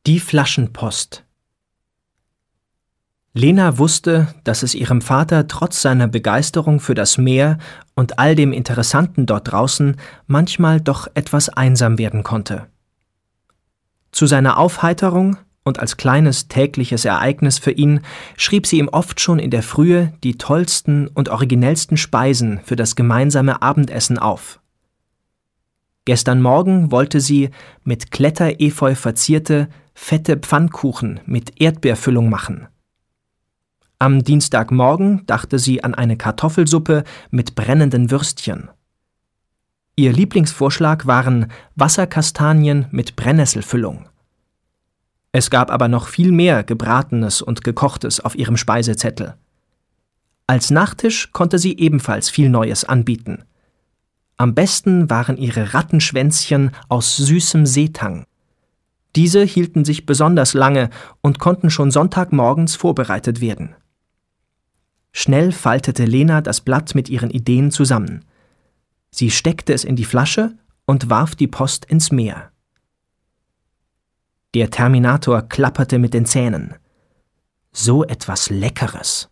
Die Flaschenpost. Lena wusste, dass es ihrem Vater trotz seiner Begeisterung für das Meer und all dem Interessanten dort draußen manchmal doch etwas einsam werden konnte. Zu seiner Aufheiterung und als kleines tägliches Ereignis für ihn schrieb sie ihm oft schon in der Frühe die tollsten und originellsten Speisen für das gemeinsame Abendessen auf. Gestern Morgen wollte sie mit Kletterefeu verzierte, fette Pfannkuchen mit Erdbeerfüllung machen. Am Dienstagmorgen dachte sie an eine Kartoffelsuppe mit brennenden Würstchen. Ihr Lieblingsvorschlag waren Wasserkastanien mit Brennnesselfüllung. Es gab aber noch viel mehr Gebratenes und Gekochtes auf ihrem Speisezettel. Als Nachtisch konnte sie ebenfalls viel Neues anbieten. Am besten waren ihre Rattenschwänzchen aus süßem Seetang. Diese hielten sich besonders lange und konnten schon Sonntagmorgens vorbereitet werden. Schnell faltete Lena das Blatt mit ihren Ideen zusammen. Sie steckte es in die Flasche und warf die Post ins Meer. Der Terminator klapperte mit den Zähnen. So etwas Leckeres.